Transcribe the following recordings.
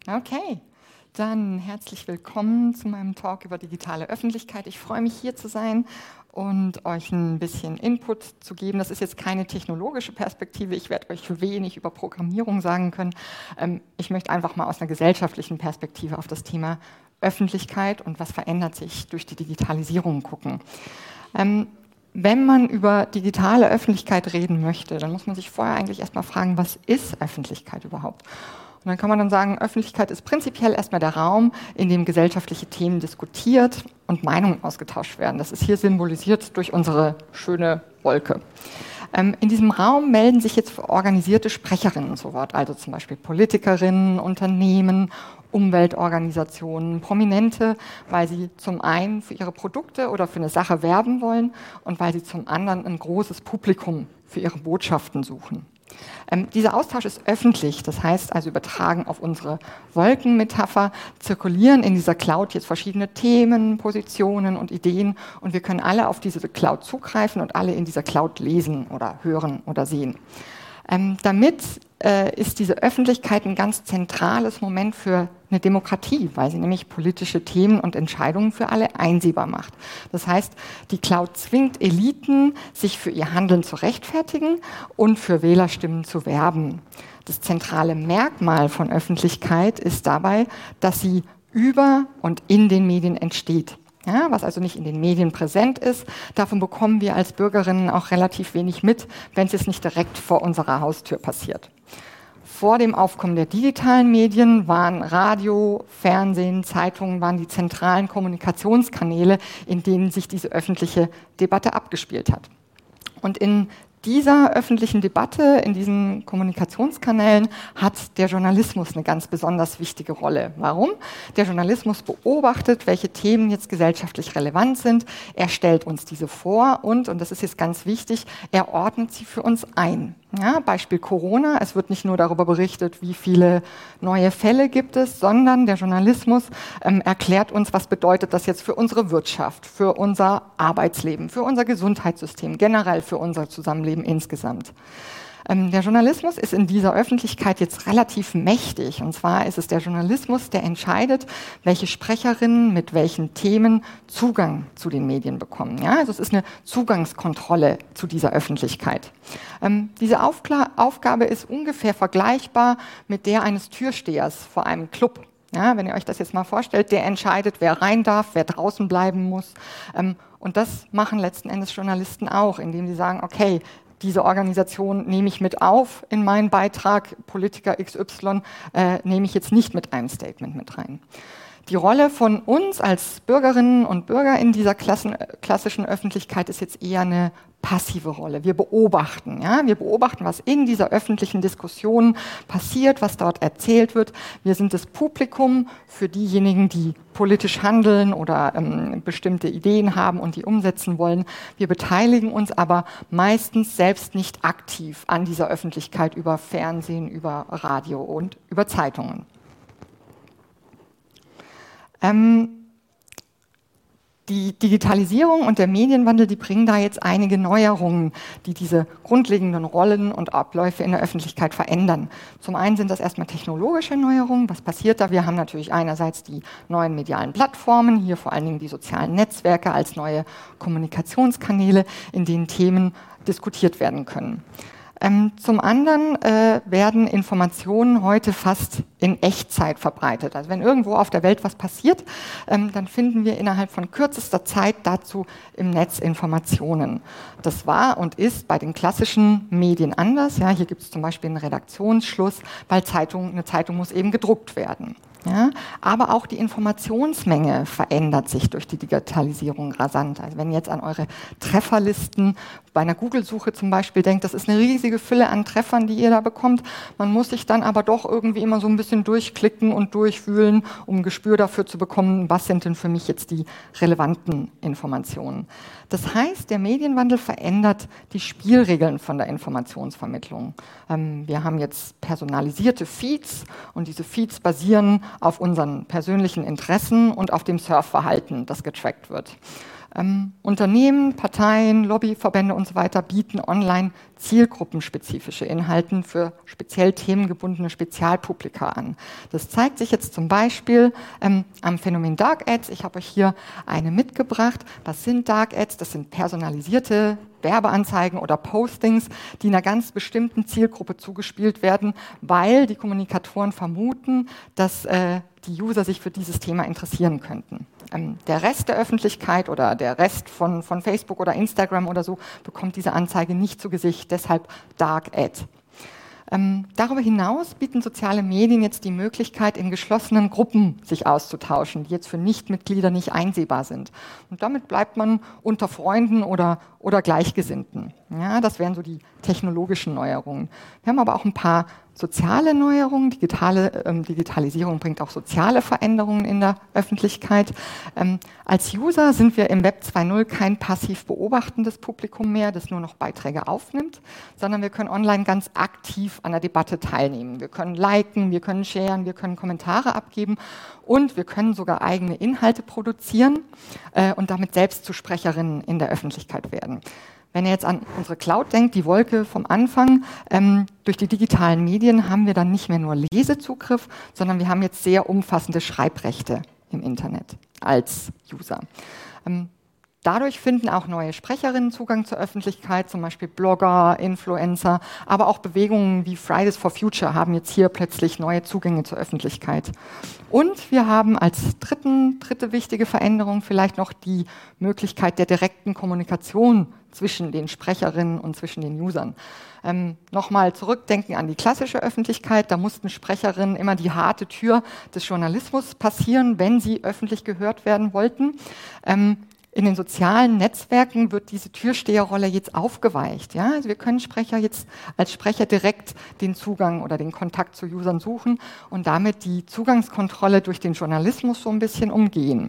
Okay, dann herzlich willkommen zu meinem Talk über digitale Öffentlichkeit. Ich freue mich, hier zu sein und euch ein bisschen Input zu geben. Das ist jetzt keine technologische Perspektive. Ich werde euch wenig über Programmierung sagen können. Ich möchte einfach mal aus einer gesellschaftlichen Perspektive auf das Thema Öffentlichkeit und was verändert sich durch die Digitalisierung gucken. Wenn man über digitale Öffentlichkeit reden möchte, dann muss man sich vorher eigentlich erstmal fragen, was ist Öffentlichkeit überhaupt? Und dann kann man dann sagen, Öffentlichkeit ist prinzipiell erstmal der Raum, in dem gesellschaftliche Themen diskutiert und Meinungen ausgetauscht werden. Das ist hier symbolisiert durch unsere schöne Wolke. In diesem Raum melden sich jetzt organisierte Sprecherinnen zu Wort, also zum Beispiel Politikerinnen, Unternehmen, Umweltorganisationen, Prominente, weil sie zum einen für ihre Produkte oder für eine Sache werben wollen und weil sie zum anderen ein großes Publikum für ihre Botschaften suchen. Dieser Austausch ist öffentlich, das heißt also übertragen auf unsere Wolkenmetapher, zirkulieren in dieser Cloud jetzt verschiedene Themen, Positionen und Ideen und wir können alle auf diese Cloud zugreifen und alle in dieser Cloud lesen oder hören oder sehen. Damit ist diese Öffentlichkeit ein ganz zentrales Moment für eine Demokratie, weil sie nämlich politische Themen und Entscheidungen für alle einsehbar macht. Das heißt, die Cloud zwingt Eliten, sich für ihr Handeln zu rechtfertigen und für Wählerstimmen zu werben. Das zentrale Merkmal von Öffentlichkeit ist dabei, dass sie über und in den Medien entsteht. Ja, was also nicht in den Medien präsent ist, davon bekommen wir als Bürgerinnen auch relativ wenig mit, wenn es jetzt nicht direkt vor unserer Haustür passiert. Vor dem Aufkommen der digitalen Medien waren Radio, Fernsehen, Zeitungen waren die zentralen Kommunikationskanäle, in denen sich diese öffentliche Debatte abgespielt hat. Und in dieser öffentlichen Debatte, in diesen Kommunikationskanälen hat der Journalismus eine ganz besonders wichtige Rolle. Warum? Der Journalismus beobachtet, welche Themen jetzt gesellschaftlich relevant sind. Er stellt uns diese vor und das ist jetzt ganz wichtig, er ordnet sie für uns ein. Ja, Beispiel Corona, es wird nicht nur darüber berichtet, wie viele neue Fälle gibt es, sondern der Journalismus erklärt uns, was bedeutet das jetzt für unsere Wirtschaft, für unser Arbeitsleben, für unser Gesundheitssystem, generell für unser Zusammenleben insgesamt. Der Journalismus ist in dieser Öffentlichkeit jetzt relativ mächtig. Und zwar ist es der Journalismus, der entscheidet, welche Sprecherinnen mit welchen Themen Zugang zu den Medien bekommen. Ja, also es ist eine Zugangskontrolle zu dieser Öffentlichkeit. Diese Aufgabe ist ungefähr vergleichbar mit der eines Türstehers vor einem Club. Ja, wenn ihr euch das jetzt mal vorstellt, der entscheidet, wer rein darf, wer draußen bleiben muss. Und das machen letzten Endes Journalisten auch, indem sie sagen, okay, diese Organisation nehme ich mit auf in meinen Beitrag, Politiker XY nehme ich jetzt nicht mit einem Statement mit rein. Die Rolle von uns als Bürgerinnen und Bürger in dieser klassischen Öffentlichkeit ist jetzt eher eine passive Rolle. Wir beobachten, ja? Wir beobachten, was in dieser öffentlichen Diskussion passiert, was dort erzählt wird. Wir sind das Publikum für diejenigen, die politisch handeln oder bestimmte Ideen haben und die umsetzen wollen. Wir beteiligen uns aber meistens selbst nicht aktiv an dieser Öffentlichkeit über Fernsehen, über Radio und über Zeitungen. Die Digitalisierung und der Medienwandel, die bringen da jetzt einige Neuerungen, die diese grundlegenden Rollen und Abläufe in der Öffentlichkeit verändern. Zum einen sind das erstmal technologische Neuerungen. Was passiert da? Wir haben natürlich einerseits die neuen medialen Plattformen, hier vor allen Dingen die sozialen Netzwerke als neue Kommunikationskanäle, in denen Themen diskutiert werden können. Zum anderen werden Informationen heute fast in Echtzeit verbreitet. Also wenn irgendwo auf der Welt was passiert, dann finden wir innerhalb von kürzester Zeit dazu im Netz Informationen. Das war und ist bei den klassischen Medien anders. Ja, hier gibt es zum Beispiel einen Redaktionsschluss, weil eine Zeitung muss eben gedruckt werden. Ja, aber auch die Informationsmenge verändert sich durch die Digitalisierung rasant. Also wenn ihr jetzt an eure Trefferlisten bei einer Google-Suche zum Beispiel denkt, das ist eine riesige Fülle an Treffern, die ihr da bekommt. Man muss sich dann aber doch irgendwie immer so ein bisschen durchklicken und durchwühlen, um ein Gespür dafür zu bekommen, was sind denn für mich jetzt die relevanten Informationen. Das heißt, der Medienwandel verändert die Spielregeln von der Informationsvermittlung. Wir haben jetzt personalisierte Feeds und diese Feeds basieren auf unseren persönlichen Interessen und auf dem Surfverhalten, das getrackt wird. Unternehmen, Parteien, Lobbyverbände und so weiter bieten online zielgruppenspezifische Inhalte für speziell themengebundene Spezialpublika an. Das zeigt sich jetzt zum Beispiel am Phänomen Dark Ads. Ich habe euch hier eine mitgebracht. Was sind Dark Ads? Das sind personalisierte Werbeanzeigen oder Postings, die einer ganz bestimmten Zielgruppe zugespielt werden, weil die Kommunikatoren vermuten, dass die User sich für dieses Thema interessieren könnten. Der Rest der Öffentlichkeit oder der Rest von Facebook oder Instagram oder so bekommt diese Anzeige nicht zu Gesicht, deshalb Dark Ad. Darüber hinaus bieten soziale Medien jetzt die Möglichkeit, in geschlossenen Gruppen sich auszutauschen, die jetzt für Nichtmitglieder nicht einsehbar sind. Und damit bleibt man unter Freunden oder Gleichgesinnten. Ja, das wären so die technologischen Neuerungen. Wir haben aber auch ein paar soziale Neuerungen. Digitalisierung bringt auch soziale Veränderungen in der Öffentlichkeit. Als User sind wir im Web 2.0 kein passiv beobachtendes Publikum mehr, das nur noch Beiträge aufnimmt, sondern wir können online ganz aktiv an der Debatte teilnehmen. Wir können liken, wir können sharen, wir können Kommentare abgeben und wir können sogar eigene Inhalte produzieren und damit selbst zu Sprecherinnen in der Öffentlichkeit werden. Wenn ihr jetzt an unsere Cloud denkt, die Wolke vom Anfang, durch die digitalen Medien haben wir dann nicht mehr nur Lesezugriff, sondern wir haben jetzt sehr umfassende Schreibrechte im Internet als User. Dadurch finden auch neue Sprecherinnen Zugang zur Öffentlichkeit, zum Beispiel Blogger, Influencer, aber auch Bewegungen wie Fridays for Future haben jetzt hier plötzlich neue Zugänge zur Öffentlichkeit. Und wir haben als dritte wichtige Veränderung vielleicht noch die Möglichkeit der direkten Kommunikation zwischen den Sprecherinnen und zwischen den Usern. Nochmal zurückdenken an die klassische Öffentlichkeit, da mussten Sprecherinnen immer die harte Tür des Journalismus passieren, wenn sie öffentlich gehört werden wollten. In den sozialen Netzwerken wird diese Türsteherrolle jetzt aufgeweicht. Ja? Also wir können jetzt als Sprecher direkt den Zugang oder den Kontakt zu Usern suchen und damit die Zugangskontrolle durch den Journalismus so ein bisschen umgehen.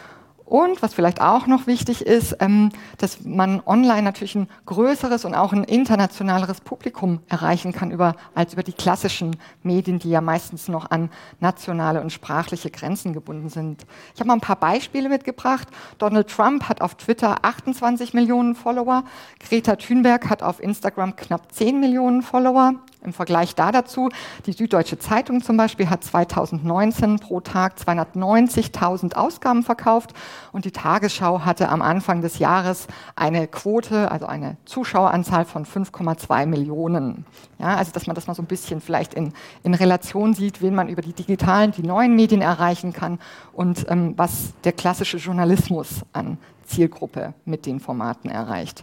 Und was vielleicht auch noch wichtig ist, dass man online natürlich ein größeres und auch ein internationaleres Publikum erreichen kann als über die klassischen Medien, die ja meistens noch an nationale und sprachliche Grenzen gebunden sind. Ich habe mal ein paar Beispiele mitgebracht. Donald Trump hat auf Twitter 28 Millionen Follower. Greta Thunberg hat auf Instagram knapp 10 Millionen Follower. Im Vergleich dazu, die Süddeutsche Zeitung zum Beispiel hat 2019 pro Tag 290.000 Ausgaben verkauft und die Tagesschau hatte am Anfang des Jahres eine Quote, also eine Zuschaueranzahl von 5,2 Millionen. Ja, also dass man das mal so ein bisschen vielleicht in Relation sieht, wen man über die neuen Medien erreichen kann und was der klassische Journalismus an Zielgruppe mit den Formaten erreicht.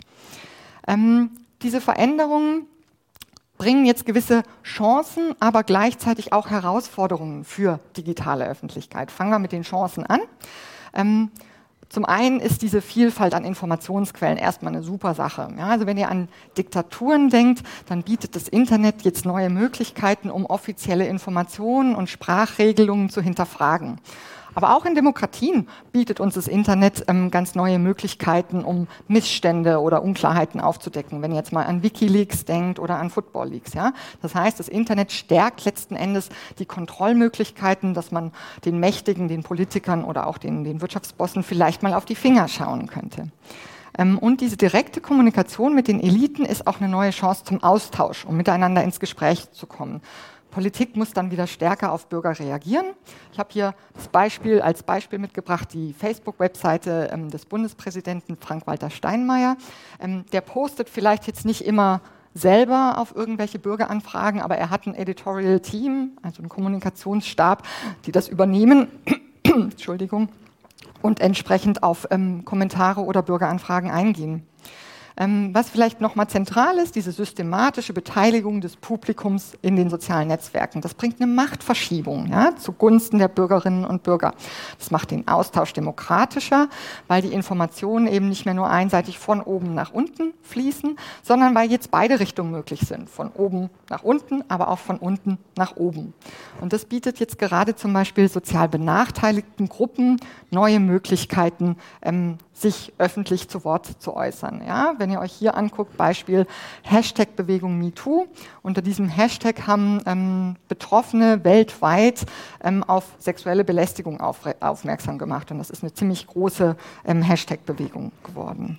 Diese Veränderungen bringen jetzt gewisse Chancen, aber gleichzeitig auch Herausforderungen für digitale Öffentlichkeit. Fangen wir mit den Chancen an. Zum einen ist diese Vielfalt an Informationsquellen erstmal eine super Sache. Ja, also wenn ihr an Diktaturen denkt, dann bietet das Internet jetzt neue Möglichkeiten, um offizielle Informationen und Sprachregelungen zu hinterfragen. Aber auch in Demokratien bietet uns das Internet ganz neue Möglichkeiten, um Missstände oder Unklarheiten aufzudecken. Wenn ihr jetzt mal an WikiLeaks denkt oder an Football Leaks. Ja? Das heißt, das Internet stärkt letzten Endes die Kontrollmöglichkeiten, dass man den Mächtigen, den Politikern oder auch den Wirtschaftsbossen vielleicht mal auf die Finger schauen könnte. Und diese direkte Kommunikation mit den Eliten ist auch eine neue Chance zum Austausch, um miteinander ins Gespräch zu kommen. Politik muss dann wieder stärker auf Bürger reagieren. Ich habe hier als Beispiel mitgebracht die Facebook-Webseite des Bundespräsidenten Frank-Walter Steinmeier. Der postet vielleicht jetzt nicht immer selber auf irgendwelche Bürgeranfragen, aber er hat ein Editorial Team, also einen Kommunikationsstab, die das übernehmen Entschuldigung, und entsprechend auf Kommentare oder Bürgeranfragen eingehen. Was vielleicht nochmal zentral ist, diese systematische Beteiligung des Publikums in den sozialen Netzwerken. Das bringt eine Machtverschiebung zugunsten der Bürgerinnen und Bürger. Das macht den Austausch demokratischer, weil die Informationen eben nicht mehr nur einseitig von oben nach unten fließen, sondern weil jetzt beide Richtungen möglich sind. Von oben nach unten, aber auch von unten nach oben. Und das bietet jetzt gerade zum Beispiel sozial benachteiligten Gruppen neue Möglichkeiten, sich öffentlich zu Wort zu äußern. Ja? Wenn ihr euch hier anguckt, Beispiel Hashtag Bewegung MeToo. Unter diesem Hashtag haben Betroffene weltweit auf sexuelle Belästigung aufmerksam gemacht. Und das ist eine ziemlich große Hashtag-Bewegung geworden.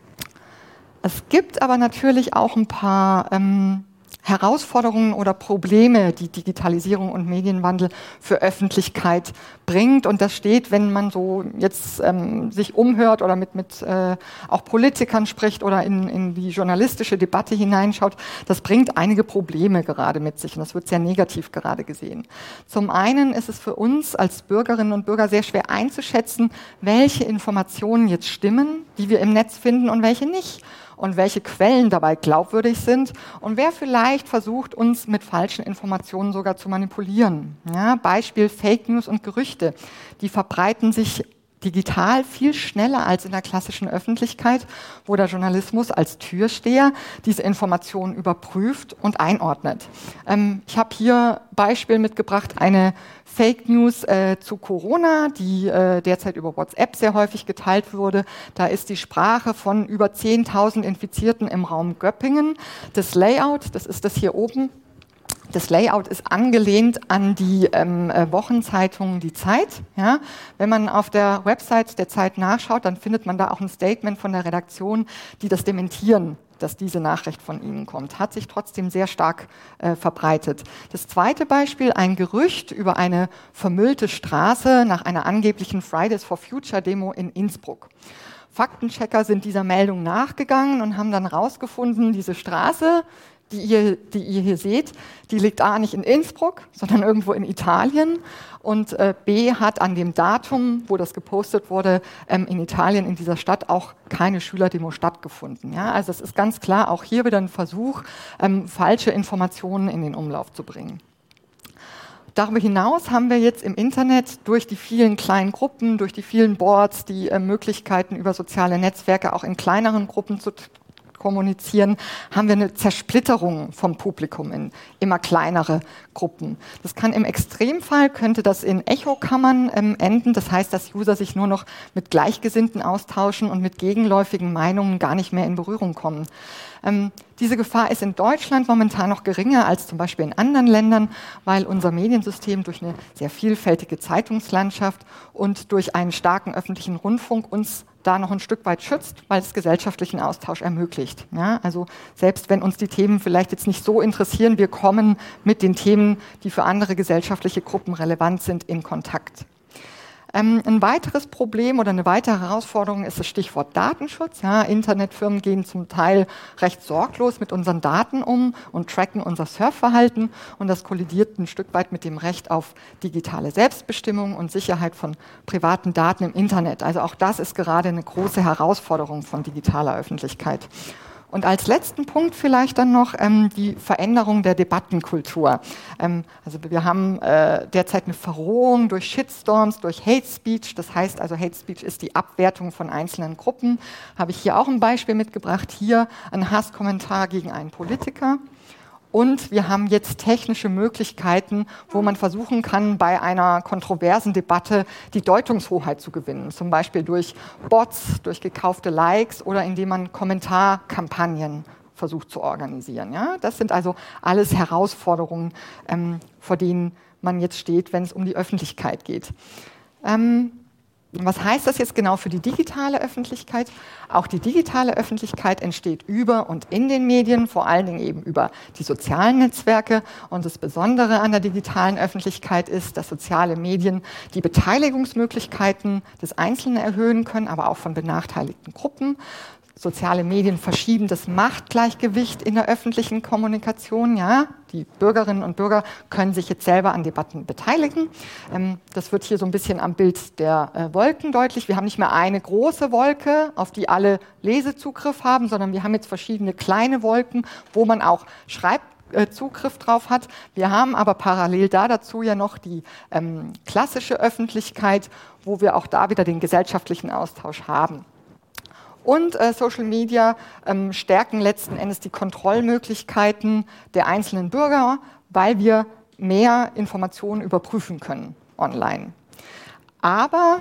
Es gibt aber natürlich auch ein paar Herausforderungen oder Probleme, die Digitalisierung und Medienwandel für Öffentlichkeit bringt. Und das steht, wenn man so jetzt sich umhört oder mit auch Politikern spricht oder in die journalistische Debatte hineinschaut, das bringt einige Probleme gerade mit sich und das wird sehr negativ gerade gesehen. Zum einen ist es für uns als Bürgerinnen und Bürger sehr schwer einzuschätzen, welche Informationen jetzt stimmen, die wir im Netz finden und welche nicht. Und welche Quellen dabei glaubwürdig sind und wer vielleicht versucht, uns mit falschen Informationen sogar zu manipulieren. Ja, Beispiel Fake News und Gerüchte. Die verbreiten sich digital viel schneller als in der klassischen Öffentlichkeit, wo der Journalismus als Türsteher diese Informationen überprüft und einordnet. Ich habe hier Beispiel mitgebracht, eine Fake News zu Corona, die derzeit über WhatsApp sehr häufig geteilt wurde. Da ist die Sprache von über 10.000 Infizierten im Raum Göppingen. Das Layout, das ist das hier oben. Das Layout ist angelehnt an die Wochenzeitung Die Zeit. Ja. Wenn man auf der Website der Zeit nachschaut, dann findet man da auch ein Statement von der Redaktion, die das dementieren, dass diese Nachricht von ihnen kommt. Hat sich trotzdem sehr stark verbreitet. Das zweite Beispiel, ein Gerücht über eine vermüllte Straße nach einer angeblichen Fridays for Future Demo in Innsbruck. Faktenchecker sind dieser Meldung nachgegangen und haben dann herausgefunden, diese Straße, die ihr hier seht, die liegt A nicht in Innsbruck, sondern irgendwo in Italien und B hat an dem Datum, wo das gepostet wurde, in Italien, in dieser Stadt auch keine Schülerdemo stattgefunden. Ja? Also es ist ganz klar auch hier wieder ein Versuch, falsche Informationen in den Umlauf zu bringen. Darüber hinaus haben wir jetzt im Internet durch die vielen kleinen Gruppen, durch die vielen Boards, die Möglichkeiten über soziale Netzwerke auch in kleineren Gruppen zu kommunizieren, haben wir eine Zersplitterung vom Publikum in immer kleinere Gruppen. Das kann im Extremfall, könnte das in Echokammern enden. Das heißt, dass User sich nur noch mit Gleichgesinnten austauschen und mit gegenläufigen Meinungen gar nicht mehr in Berührung kommen. Diese Gefahr ist in Deutschland momentan noch geringer als zum Beispiel in anderen Ländern, weil unser Mediensystem durch eine sehr vielfältige Zeitungslandschaft und durch einen starken öffentlichen Rundfunk uns da noch ein Stück weit schützt, weil es gesellschaftlichen Austausch ermöglicht. Ja, also selbst wenn uns die Themen vielleicht jetzt nicht so interessieren, wir kommen mit den Themen, die für andere gesellschaftliche Gruppen relevant sind, in Kontakt. Ein weiteres Problem oder eine weitere Herausforderung ist das Stichwort Datenschutz. Ja, Internetfirmen gehen zum Teil recht sorglos mit unseren Daten um und tracken unser Surfverhalten und das kollidiert ein Stück weit mit dem Recht auf digitale Selbstbestimmung und Sicherheit von privaten Daten im Internet. Also auch das ist gerade eine große Herausforderung von digitaler Öffentlichkeit. Und als letzten Punkt vielleicht dann noch die Veränderung der Debattenkultur. Also wir haben derzeit eine Verrohung durch Shitstorms, durch Hate Speech. Das heißt also, Hate Speech ist die Abwertung von einzelnen Gruppen. Habe ich hier auch ein Beispiel mitgebracht. Hier ein Hasskommentar gegen einen Politiker. Und wir haben jetzt technische Möglichkeiten, wo man versuchen kann, bei einer kontroversen Debatte die Deutungshoheit zu gewinnen. Zum Beispiel durch Bots, durch gekaufte Likes oder indem man Kommentarkampagnen versucht zu organisieren. Ja? Das sind also alles Herausforderungen, vor denen man jetzt steht, wenn es um die Öffentlichkeit geht. Was heißt das jetzt genau für die digitale Öffentlichkeit? Auch die digitale Öffentlichkeit entsteht über und in den Medien, vor allen Dingen eben über die sozialen Netzwerke. Und das Besondere an der digitalen Öffentlichkeit ist, dass soziale Medien die Beteiligungsmöglichkeiten des Einzelnen erhöhen können, aber auch von benachteiligten Gruppen. Soziale Medien verschieben das Machtgleichgewicht in der öffentlichen Kommunikation. Ja, die Bürgerinnen und Bürger können sich jetzt selber an Debatten beteiligen. Das wird hier so ein bisschen am Bild der Wolken deutlich. Wir haben nicht mehr eine große Wolke, auf die alle Lesezugriff haben, sondern wir haben jetzt verschiedene kleine Wolken, wo man auch Zugriff drauf hat. Wir haben aber parallel dazu ja noch die klassische Öffentlichkeit, wo wir auch da wieder den gesellschaftlichen Austausch haben. Und Social Media stärken letzten Endes die Kontrollmöglichkeiten der einzelnen Bürger, weil wir mehr Informationen überprüfen können online. Aber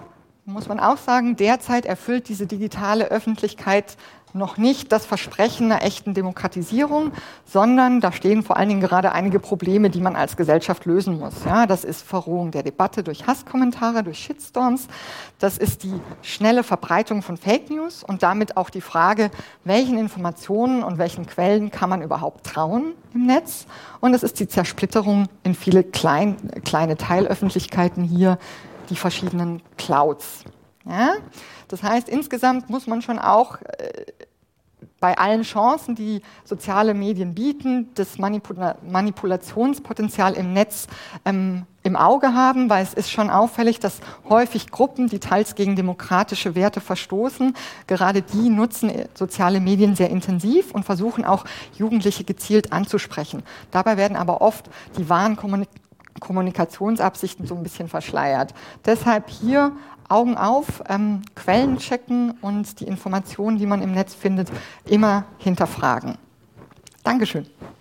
muss man auch sagen, derzeit erfüllt diese digitale Öffentlichkeit noch nicht das Versprechen einer echten Demokratisierung, sondern da stehen vor allen Dingen gerade einige Probleme, die man als Gesellschaft lösen muss. Ja, das ist Verrohung der Debatte durch Hasskommentare, durch Shitstorms. Das ist die schnelle Verbreitung von Fake News und damit auch die Frage, welchen Informationen und welchen Quellen kann man überhaupt trauen im Netz. Und es ist die Zersplitterung in viele kleine Teilöffentlichkeiten hier, die verschiedenen Clouds. Ja? Das heißt, insgesamt muss man schon auch bei allen Chancen, die soziale Medien bieten, das Manipulationspotenzial im Netz im Auge haben, weil es ist schon auffällig, dass häufig Gruppen, die teils gegen demokratische Werte verstoßen, gerade die nutzen soziale Medien sehr intensiv und versuchen auch Jugendliche gezielt anzusprechen. Dabei werden aber oft die wahren Kommunikationsabsichten so ein bisschen verschleiert. Deshalb hier Augen auf, Quellen checken und die Informationen, die man im Netz findet, immer hinterfragen. Dankeschön.